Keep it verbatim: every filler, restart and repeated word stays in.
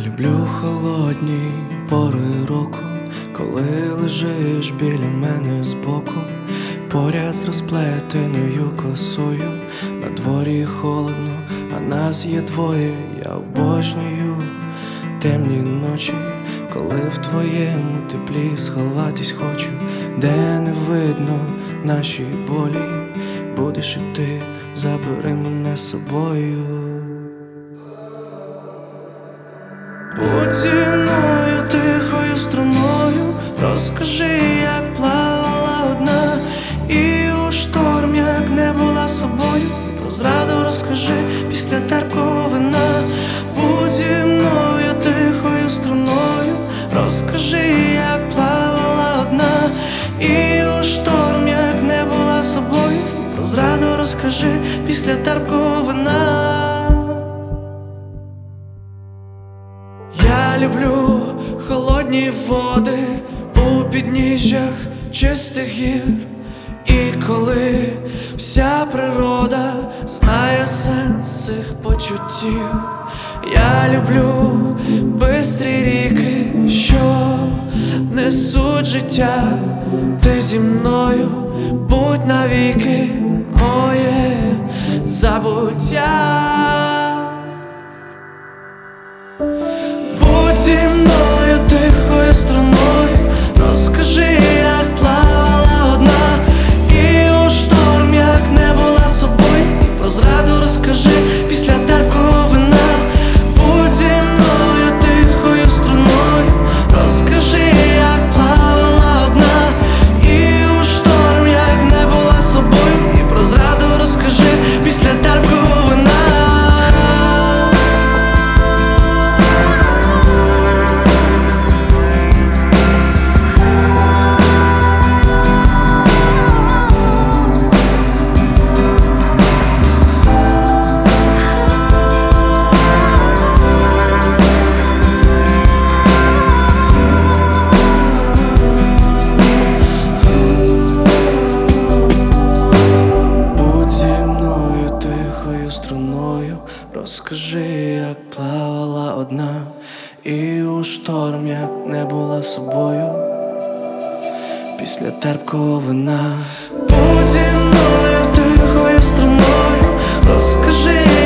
люблю холодні пори року, коли лежиш біля мене збоку, поряд з розплетеною косою. На дворі холодно, а нас є двоє. Я обожнюю темні ночі, коли в твоєму теплі сховатись хочу, де не видно наші болі. Будеш і ти, забери мене з собою. Будь зі мною тихою струною, розкажи, як плавала одна, і у шторм, як не була собою. Про зраду розкажи після терпкого вина. Будь зі мною тихою струною, розкажи, як плавала одна, і у шторм, як не була собою. Про зраду розкажи після терпкого вина. Я люблю холодні води у підніжжях чистих гір, і коли вся природа знає сенс цих почуттів. Я люблю бистрі ріки, що несуть життя. Ти зі мною, будь навіки моє забуття. Будь зі мною тихою струною, розкажи, як плавала одна, і у шторм, як не була собою. Про зраду розкажи після терпкого вина. Будь зі мною тихою струною, розкажи, як плавала одна, і у шторм, як не була собою. І про зраду розкажи після терпкого вина. Струною, розкажи, як плавала одна, і у шторм, як не була собою після терпкого вина. Будь зі мною тихою струною, розкажи.